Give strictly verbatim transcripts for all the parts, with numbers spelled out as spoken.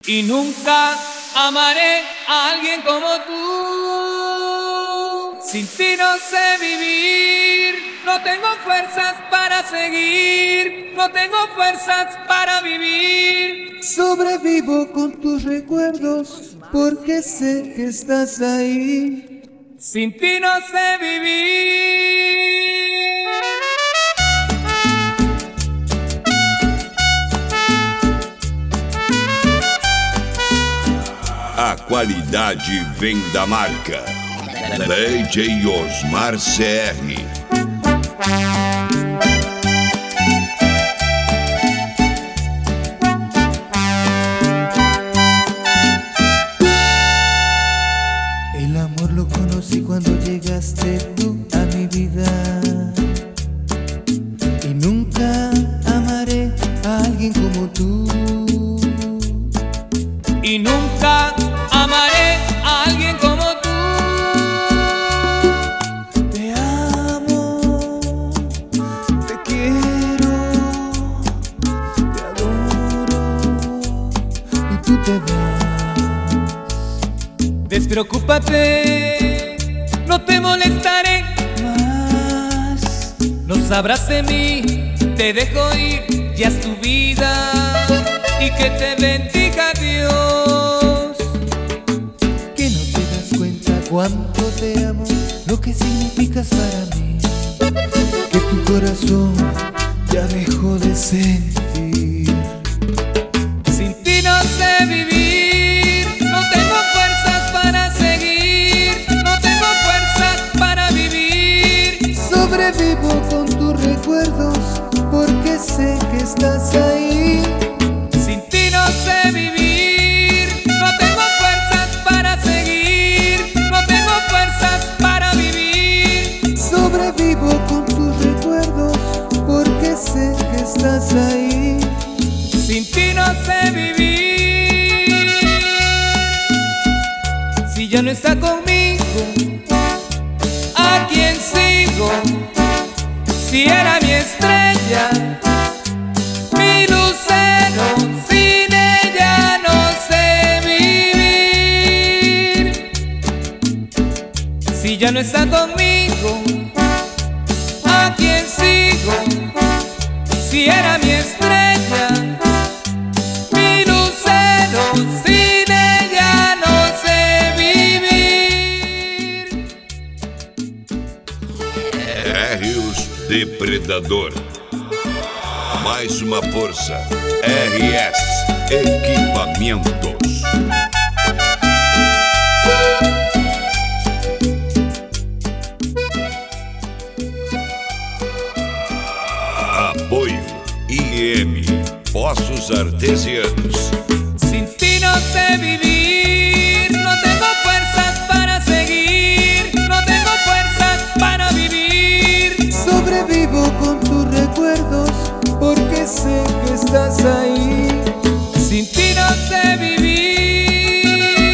Y nunca amaré a alguien como tú. Sin ti no sé vivir, no tengo fuerzas para seguir, no tengo fuerzas para vivir. Sobrevivo con tus recuerdos porque sé que estás ahí. Sin ti no sé vivir. A qualidade vem da marca D J Osmar C R. El amor lo conocí cuando llegaste tú a mi vida. Y nunca amaré a alguien como tú. Y nunca amaré a alguien como tú. Te amo, te quiero, te adoro y tú te vas. Despreocúpate, no te molestaré Más no sabrás de mí, te dejo ir, ya es tu vida. Y que te bendiga Dios. que no te das cuenta cuánto te amo, lo que significas para mí, que tu corazón ya dejó de sentir. Sin ti no sé vivir, no tengo fuerzas para seguir, no tengo fuerzas para vivir. Sobrevivo con tus recuerdos porque sé que estás ahí. Sin ti no sé vivir, no tengo fuerzas para seguir, no tengo fuerzas para vivir. Sobrevivo con tus recuerdos porque sé que estás ahí. Sin ti no sé vivir. Si ya no está conmigo, ¿a quién sigo? Si era mi estrella, mi lucero, sin ella no sé vivir. Si ya no está conmigo, ¿a quién sigo? Si era mi estrella, mi lucero, sin ella no sé vivir. R os Depredador. Mais uma força. R S Equipamentos. Apoio I M Poços Artesianos. Sin ti no sé vivir, no tengo fuerzas para seguir, no tengo fuerzas para vivir. Sobrevivo con tus recuerdos porque sé que estás ahí. Sin ti no sé vivir.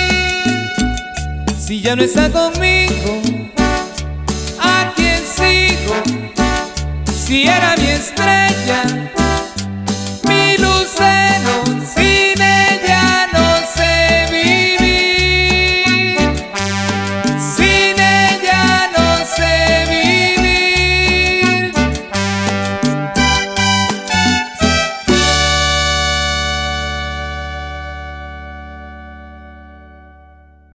Si ya no está conmigo, ¿a quién sigo? Si era mi estrella, mi lucero,